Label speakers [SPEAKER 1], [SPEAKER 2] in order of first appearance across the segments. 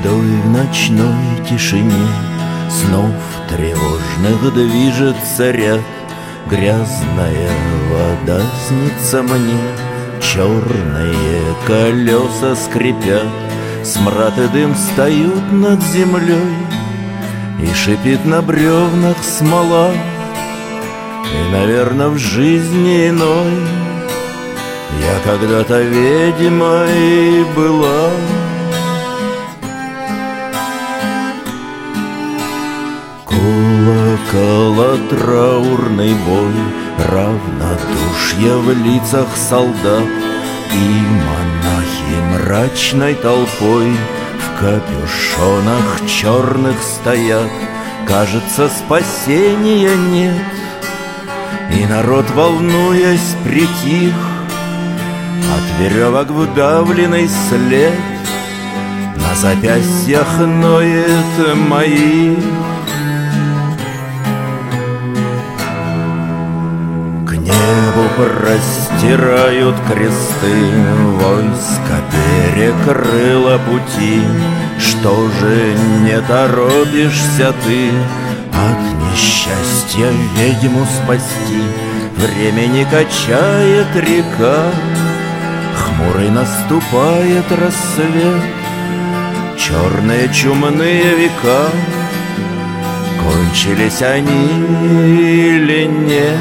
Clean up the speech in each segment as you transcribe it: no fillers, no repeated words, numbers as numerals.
[SPEAKER 1] Вдоль в ночной тишине снов тревожных движется ряд. Грязная вода снится мне, черные колеса скрипят. Смрад и дым встают над землей, и шипит на бревнах смола. И, наверно, в жизни иной я когда-то ведьмой была. Колокола, траурный бой, равнодушье в лицах солдат. И монахи мрачной толпой в капюшонах черных стоят. Кажется, спасения нет, и народ, волнуясь, притих. От веревок вдавленный след на запястьях ноет моих. К небу простирают кресты, войско перекрыло пути. Что же не торопишься ты от несчастья ведьму спасти? Времени качает река, хмурый наступает рассвет. Черные чумные века, кончились они или нет?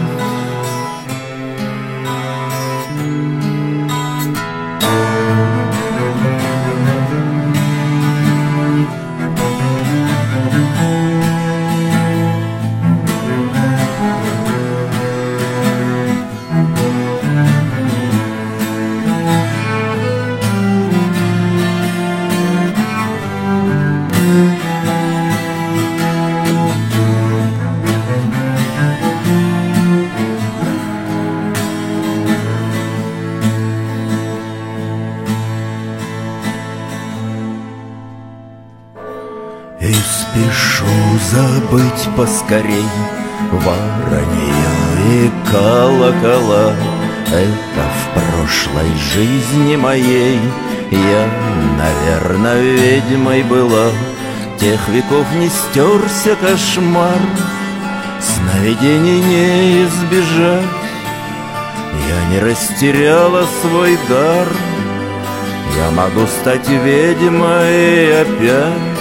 [SPEAKER 1] И спешу забыть поскорей воронье и колокола. Это в прошлой жизни моей я, наверно, ведьмой была. Тех веков не стерся кошмар, сновидений не избежать. Я не растеряла свой дар, я могу стать ведьмой опять.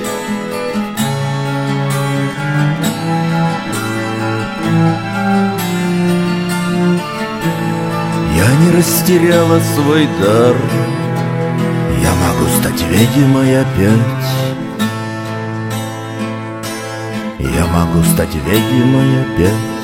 [SPEAKER 1] Я не растеряла свой дар, я могу стать ведьмой опять. Я могу стать ведьмой опять.